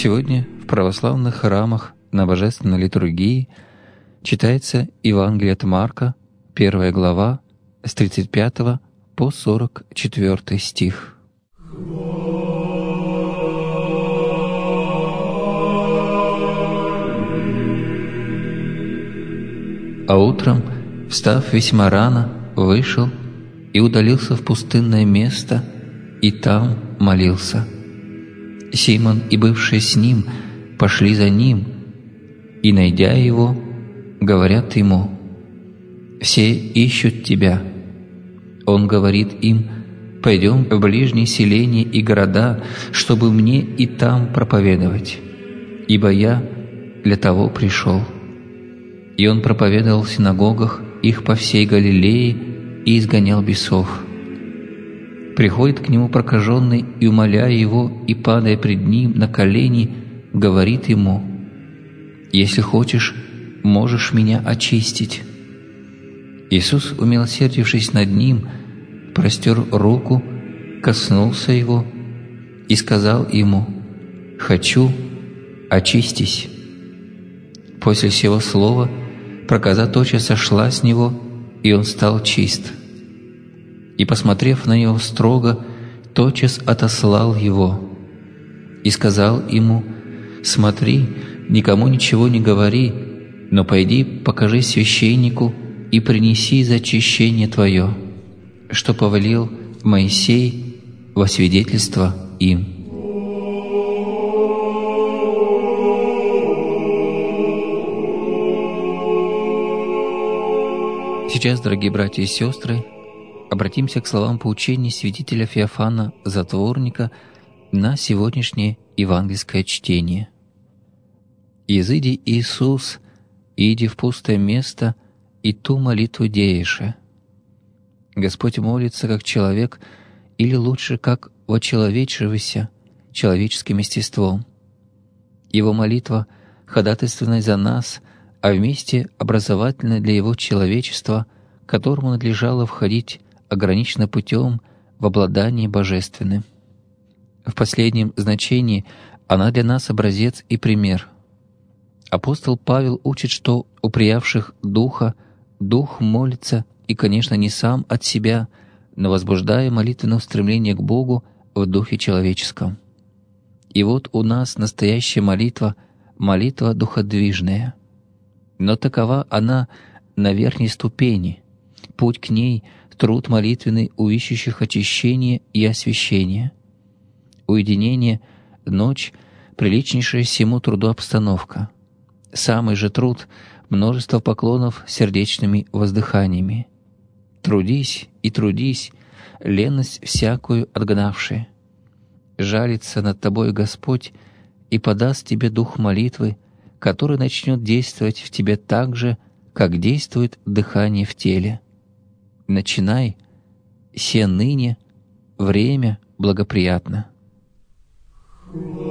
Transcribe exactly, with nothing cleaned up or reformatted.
Сегодня в православных храмах на Божественной литургии читается Евангелие от Марка, первая глава, с тридцать пятого по сорок четвёртый стих. А утром, встав весьма рано, вышел и удалился в пустынное место, и там молился. Симон и бывшие с ним пошли за ним, и, найдя его, говорят ему: «Все ищут тебя». Он говорит им: «Пойдем в ближние селения и города, чтобы мне и там проповедовать, ибо я для того пришел». И он проповедовал в синагогах их по всей Галилее и изгонял бесов. Приходит к нему прокаженный и, умоляя его и падая пред ним на колени, говорит ему: «Если хочешь, можешь меня очистить». Иисус, умилосердившись над ним, простер руку, коснулся его и сказал ему: «Хочу, очистись». После сего слова проказа тотчас сошла с него, и он стал чист. И, посмотрев на него строго, тотчас отослал его и сказал ему: «Смотри, никому ничего не говори, но пойди покажи священнику и принеси за очищение твое, что повелел Моисей во свидетельство им». Сейчас, дорогие братья и сестры, обратимся к словам поучений святителя Феофана Затворника на сегодняшнее евангельское чтение. «Изыди Иисус, иди в пустое место, и ту молитву дееше». Господь молится как человек, или лучше, как вочеловечившийся человеческим естеством. Его молитва ходатайственная за нас, а вместе образовательная для Его человечества, которому надлежало входить ограниченно путем в обладание божественным. В последнем значении она для нас образец и пример. Апостол Павел учит, что у приявших Духа Дух молится, и, конечно, не сам от себя, но возбуждая молитвенное устремление к Богу в духе человеческом. И вот у нас настоящая молитва — молитва духодвижная. Но такова она на верхней ступени. Путь к ней — труд молитвенный у ищущих очищения и освящения. Уединение, ночь — приличнейшая всему труду обстановка. Самый же труд — множество поклонов сердечными воздыханиями. Трудись и трудись, ленность всякую отгнавши. Жалится над тобой Господь и подаст тебе дух молитвы, который начнет действовать в тебе так же, как действует дыхание в теле. Начинай, се ныне, время благоприятно.